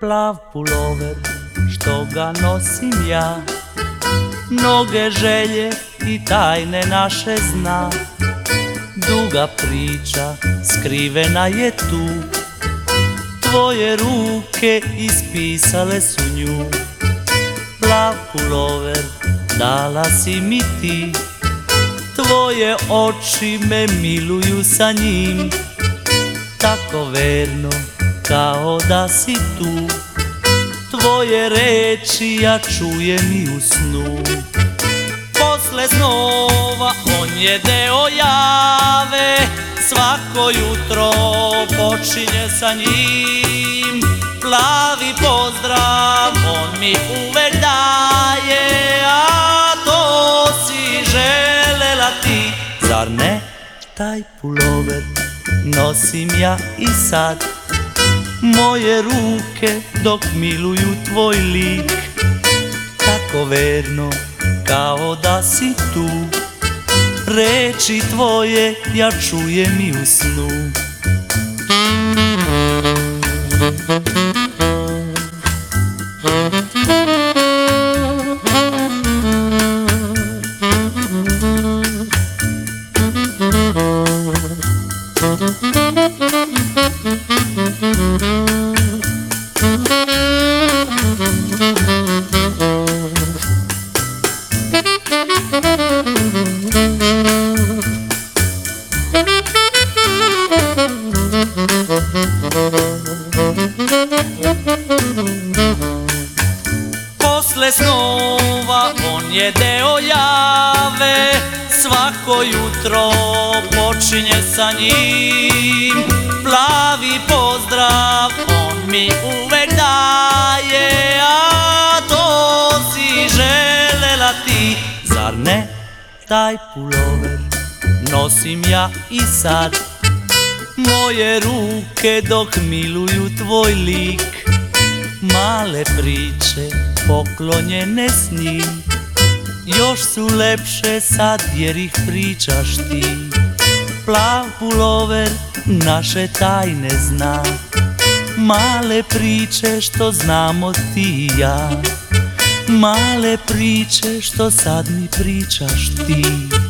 plav pulover što ga nosim ja, mnoge želje i tajne naše zna. Duga priča skrivena je tu, tvoje ruke ispisale su nju. Plav pulover dala si mi ti, tvoje oči me miluju sa njim. Tako verno kao da si tu, tvoje reči ja čujem i u snu. Posle snova on je deo jave, svako jutro počinje sa njim. Plavi pozdrav on mi uvek daje, a to si želela ti. Zar ne? Taj pulover nosim ja i sad, moje ruke dok miluju tvoj lik. Tako verno kao da si tu, reči tvoje ja čujem i u snu. Posle snova on je deo jave, svako jutro počinje sa njim. Plavi pozdrav on mi uvek daje, a to si želela ti. Zar ne? Taj pulover nosim ja i sad, moje ruke dok miluju tvoj lik. Male priče poklonjene s njim, još su lepše sad jer ih pričaš ti. Plav pulover naše tajne zna, male priče što znamo ti i ja, male priče što sad mi pričaš ti.